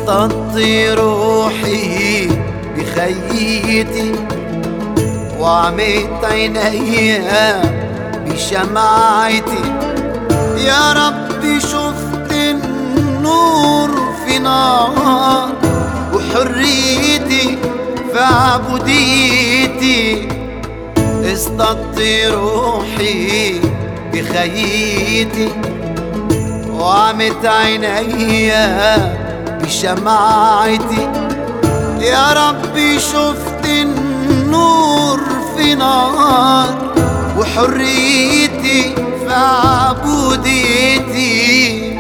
اصطدت روحي بخيتي وعميت عيني بشمعتي. يا ربي شفت النور في نار وحريتي في عبوديتي. اصطدت روحي بخيتي وعمت عيني بشمعتي. يا ربي شفت النور في نار وحريتي في عبوديتي.